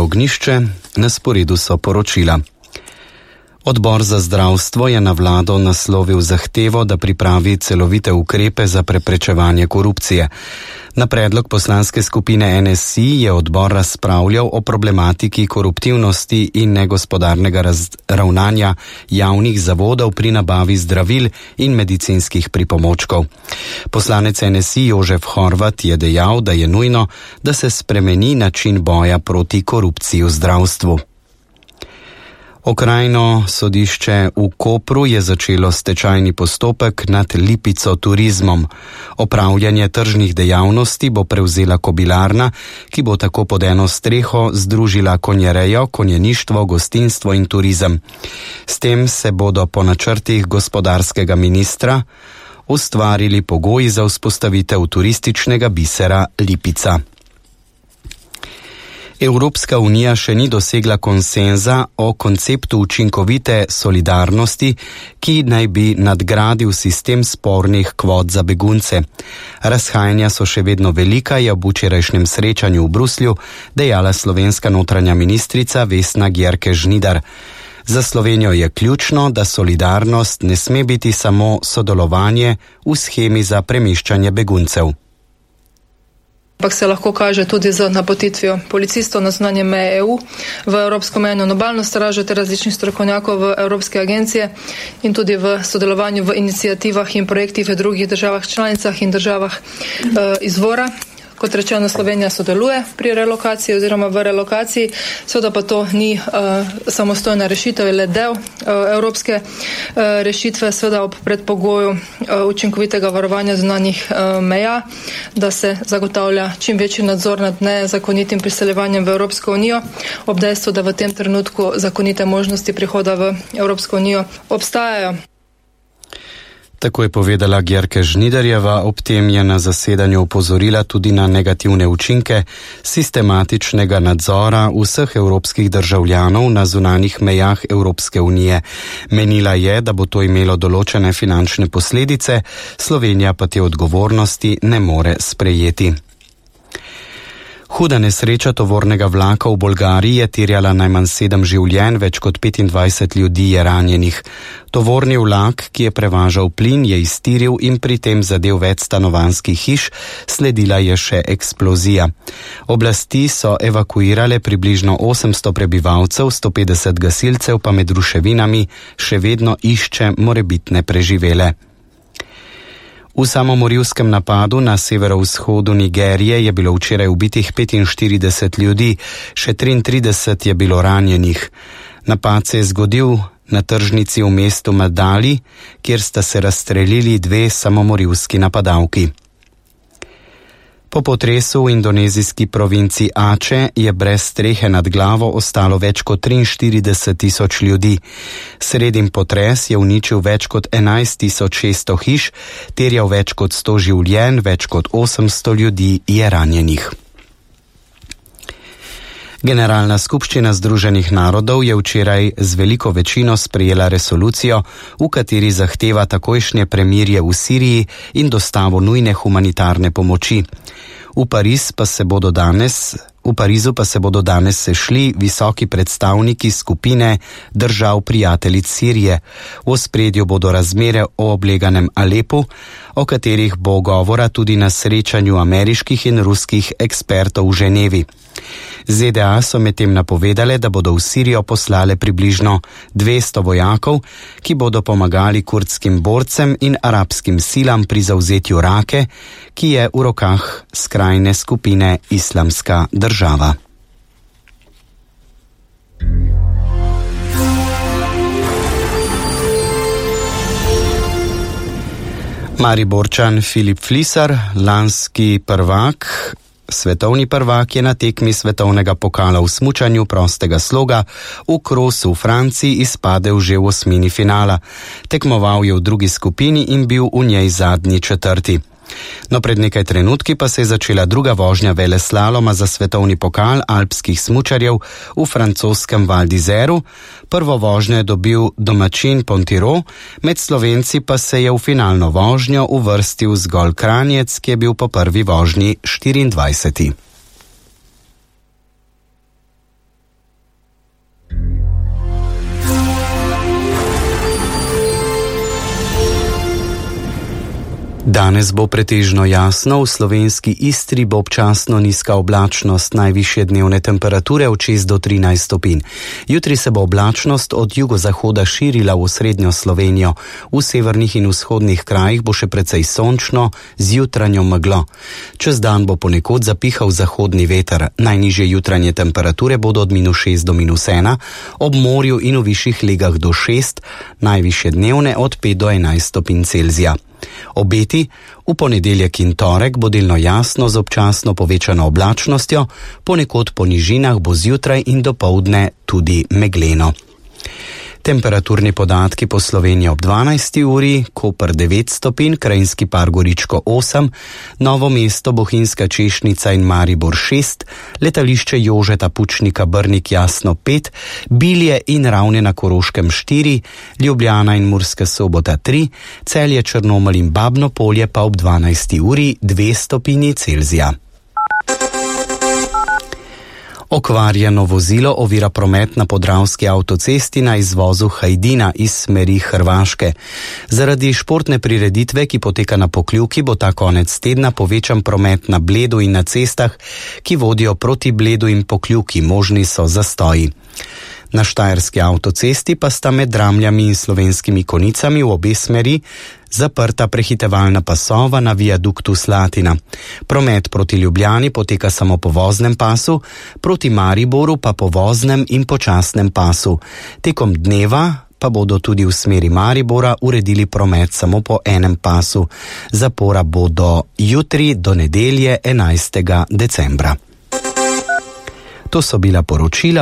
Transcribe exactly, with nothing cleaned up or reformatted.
ognjišče, na sporedu so poročila. Odbor za zdravstvo je na vlado naslovil zahtevo, da pripravi celovite ukrepe za preprečevanje korupcije. Na predlog poslanske skupine N S I je odbor razpravljal o problematiki koruptivnosti in negospodarnega ravnanja javnih zavodov pri nabavi zdravil in medicinskih pripomočkov. Poslanec N S I Jožef Horvat je dejal, da je nujno, da se spremeni način boja proti korupciji v zdravstvu. Okrajno sodišče v Kopru je začelo stečajni postopek nad Lipico turizmom. Opravljanje tržnih dejavnosti bo prevzela kobilarna, ki bo tako pod eno streho združila konjerejo, konjeništvo, gostinstvo in turizem. S tem se bodo po načrtih gospodarskega ministra ustvarili pogoji za vzpostavitev turističnega bisera Lipica. Evropska unija še ni dosegla konsenza o konceptu učinkovite solidarnosti, ki naj bi nadgradil sistem spornih kvot za begunce. Razhajanja so še vedno velika, je ob včerajšnjem srečanju v Bruslju dejala slovenska notranja ministrica Vesna Györke-Žnidar. Za Slovenijo je ključno, da solidarnost ne sme biti samo sodelovanje v shemi za premeščanje beguncev. Ampak se lahko kaže tudi z napotitvijo policistov na zunanje meje E U v Evropsko mejno in obalno stražo ter različnih strokovnjakov v Evropske agencije in tudi v sodelovanju v inicijativah in projektih v drugih državah članicah in državah uh, izvora. Kot rečeno, Slovenija sodeluje pri relokaciji oziroma v relokaciji, seveda pa to ni uh, samostojna rešitev, je le del uh, evropske uh, rešitve, seveda ob predpogoju uh, učinkovitega varovanja zunanjih uh, meja, da se zagotavlja čim večji nadzor nad nezakonitim priseljevanjem v Evropsko unijo, ob dejstvu, da v tem trenutku zakonite možnosti prihoda v Evropsko unijo obstajajo. Tako je povedala Györke-Žnidarjeva, ob tem je na zasedanju opozorila tudi na negativne učinke sistematičnega nadzora vseh evropskih državljanov na zunanjih mejah Evropske unije. Menila je, da bo to imelo določene finančne posledice, Slovenija pa te odgovornosti ne more sprejeti. Huda nesreča tovornega vlaka v Bolgariji je terjala najmanj sedem življenj, več kot petindvajset ljudi je ranjenih. Tovorni vlak, ki je prevažal plin, je iztiril in pri tem zadel več stanovanjskih hiš, sledila je še eksplozija. Oblasti so evakuirale približno osemsto prebivalcev, sto petdeset gasilcev pa med ruševinami še vedno išče morebitne preživele. V samomorilskem napadu na severovzhodu Nigerije je bilo včeraj ubitih petinštirideset ljudi, še triintrideset je bilo ranjenih. Napad se je zgodil na tržnici v mestu Madali, kjer sta se razstrelili dve samomorilski napadalki. Po potresu v indonezijski provinci Aceh je brez strehe nad glavo ostalo več kot triinštirideset tisoč ljudi. Sredin potres je uničil več kot enajst tisoč šeststo hiš, terjal več kot sto življenj, več kot osemsto ljudi je ranjenih. Generalna skupščina Združenih narodov je včeraj z veliko večino sprejela resolucijo, v kateri zahteva takojšnje premirje v Siriji in dostavo nujne humanitarne pomoči. V Pariz pa se bodo danes, v Parizu pa se bodo danes sešli visoki predstavniki skupine držav prijateljic Sirije. V ospredju bodo razmere o obleganem Alepu, o katerih bo govora tudi na srečanju ameriških in ruskih ekspertov v Ženevi. Z D A so medtem napovedale, da bodo v Sirijo poslale približno dvesto vojakov, ki bodo pomagali kurdskim borcem in arabskim silam pri zavzetju Rake, ki je v rokah skrajne skupine Islamska država. Mariborčan Filip Flisar, lanski prvak, svetovni prvak, je na tekmi svetovnega pokala v smučanju prostega sloga v krosu v Franciji izpadel že v osmini finala. Tekmoval je v drugi skupini in bil v njej zadnji četrti. No, pred nekaj trenutki pa se je začela druga vožnja veleslaloma za svetovni pokal alpskih smučarjev v francoskem Val d'Isèru. Prvo vožnjo je dobil domačin Pontiro, med Slovenci pa se je v finalno vožnjo uvrstil zgolj Kranjec, ki je bil po prvi vožnji štiriindvajseti. Danes bo pretežno jasno, v slovenski Istri bo občasno nizka oblačnost, najvišje dnevne temperature od šest do trinajst stopinj. Jutri se bo oblačnost od jugozahoda širila v osrednjo Slovenijo, v severnih in vzhodnih krajih bo še precej sončno z jutranjo meglo. Čez dan bo ponekod zapihal zahodni veter, najnižje jutranje temperature bodo od minus šest do minus ena, ob morju in v višjih legah do šest, najvišje dnevne od pet do enajst stopinj Celzija. Obeti: v ponedeljek in torek bo delno jasno z občasno povečano oblačnostjo, ponekod po nižinah bo zjutraj in dopoldne tudi megleno. Temperaturni podatki po Sloveniji ob dvanajsti uri: Koper devet stopinj, Krajinski par Goričko osem, Novo mesto, Bohinjska Češnica in Maribor šest, letališče Jožeta Pučnika Brnik Jasno pet, Bilje in Ravne na Koroškem štiri, Ljubljana in Murska Sobota tri, Celje, Črnomelj in Babno Polje pa ob dvanajsti uri dve stopinji Celzija. Okvarjeno vozilo ovira promet na Podravski avtocesti na izvozu Hajdina iz smeri Hrvaške. Zaradi športne prireditve, ki poteka na Pokljuki, bo ta konec tedna povečan promet na Bledu in na cestah, ki vodijo proti Bledu in Pokljuki, možni so zastoji. Na Štajerski avtocesti pa sta med Dramljami in Slovenskimi Konicami v obe smeri zaprta prehitevalna pasova na viaduktu Slatina. Promet proti Ljubljani poteka samo po voznem pasu, proti Mariboru pa po voznem in počasnem pasu. Tekom dneva pa bodo tudi v smeri Maribora uredili promet samo po enem pasu. Zapora bodo jutri do nedelje enajstega decembra. To so bila poročila